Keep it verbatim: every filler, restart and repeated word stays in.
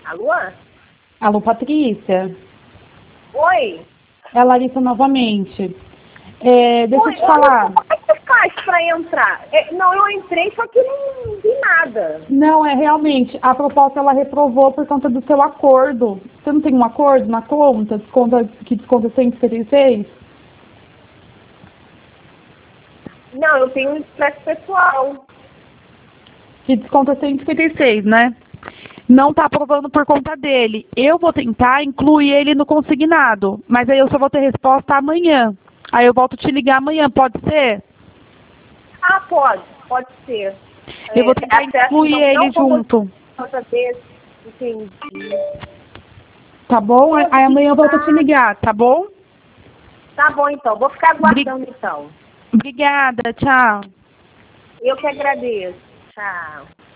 Alô? Alô, Patrícia? Oi? É a Larissa novamente. É, deixa Oi, eu te falar. Como é que você faz para entrar? É, não, eu entrei, só que não vi nada. Não, é realmente, a proposta ela reprovou por conta do seu acordo. Você não tem um acordo na conta, desconta, que desconta cento e cinquenta e seis? Não, eu tenho um expresso pessoal. Que desconta cento e cinquenta e seis, né? Não está aprovando por conta dele. Eu vou tentar incluir ele no consignado, mas aí eu só vou ter resposta amanhã. Aí eu volto te ligar amanhã, pode ser? Ah, pode, pode ser. Eu vou É, tentar acesso, incluir então, ele não vou junto, conta desse. Entendi. tá bom? Pode Aí amanhã eu volto a te ficar. ligar, tá bom? Tá bom, então. Vou ficar Bri- aguardando, então. Obrigada, tchau. Eu que agradeço. Tchau.